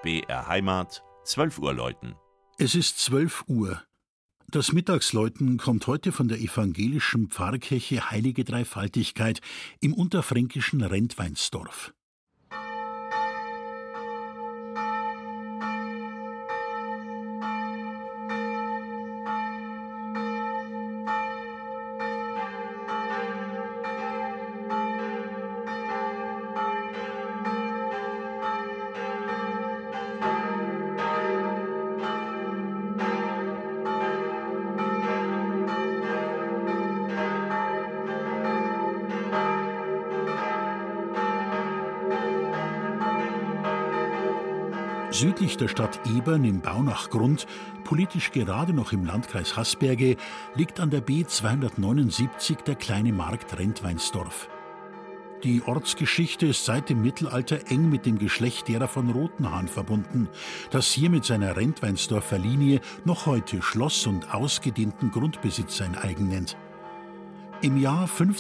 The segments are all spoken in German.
BR Heimat, 12 Uhr läuten. Es ist 12 Uhr. Das Mittagsläuten kommt heute von der evangelischen Pfarrkirche Heilige Dreifaltigkeit im unterfränkischen Rentweinsdorf. Südlich der Stadt Ebern im Baunachgrund, politisch gerade noch im Landkreis Hasberge, liegt an der B 279 der kleine Markt Rentweinsdorf. Die Ortsgeschichte ist seit dem Mittelalter eng mit dem Geschlecht derer von Rotenhan verbunden, das hier mit seiner Rentweinsdorfer Linie noch heute Schloss und ausgedehnten Grundbesitz sein eigen nennt. Im Jahr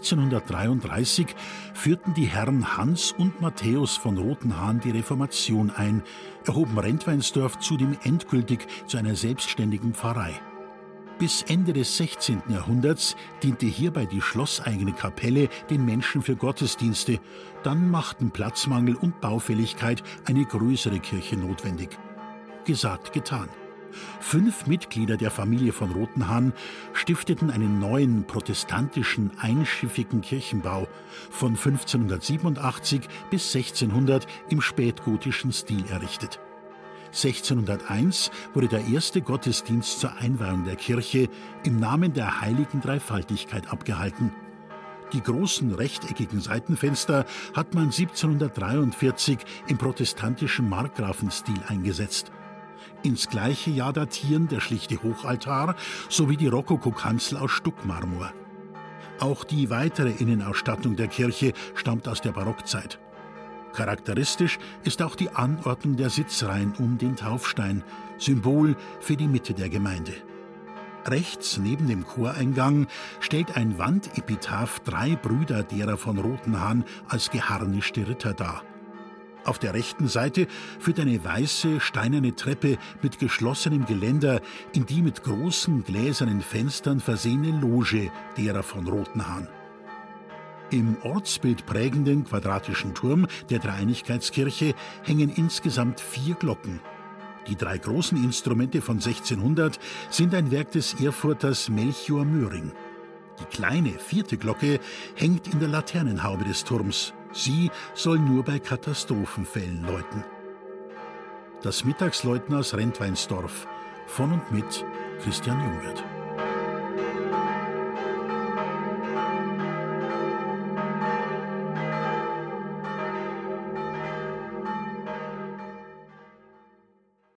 1533 führten die Herren Hans und Matthäus von Rotenhan die Reformation ein, erhoben Rentweinsdorf zudem endgültig zu einer selbstständigen Pfarrei. Bis Ende des 16. Jahrhunderts diente hierbei die schlosseigene Kapelle den Menschen für Gottesdienste, dann machten Platzmangel und Baufälligkeit eine größere Kirche notwendig. Gesagt, getan. 5 Mitglieder der Familie von Rotenhan stifteten einen neuen protestantischen einschiffigen Kirchenbau von 1587 bis 1600 im spätgotischen Stil errichtet. 1601 wurde der erste Gottesdienst zur Einweihung der Kirche im Namen der Heiligen Dreifaltigkeit abgehalten. Die großen rechteckigen Seitenfenster hat man 1743 im protestantischen Markgrafenstil eingesetzt. Ins gleiche Jahr datieren der schlichte Hochaltar sowie die Rokokokanzel aus Stuckmarmor. Auch die weitere Innenausstattung der Kirche stammt aus der Barockzeit. Charakteristisch ist auch die Anordnung der Sitzreihen um den Taufstein, Symbol für die Mitte der Gemeinde. Rechts neben dem Choreingang stellt ein Wandepitaph 3 Brüder derer von Rotenhan als geharnischte Ritter dar. Auf der rechten Seite führt eine weiße, steinerne Treppe mit geschlossenem Geländer in die mit großen gläsernen Fenstern versehene Loge derer von Rotenhan. Im Ortsbild prägenden quadratischen Turm der Dreieinigkeitskirche hängen insgesamt 4 Glocken. Die 3 großen Instrumente von 1600 sind ein Werk des Erfurters Melchior Möhring. Die kleine 4. Glocke hängt in der Laternenhaube des Turms. Sie soll nur bei Katastrophenfällen läuten. Das Mittagsläuten aus Rentweinsdorf von und mit Christian Jungwirth.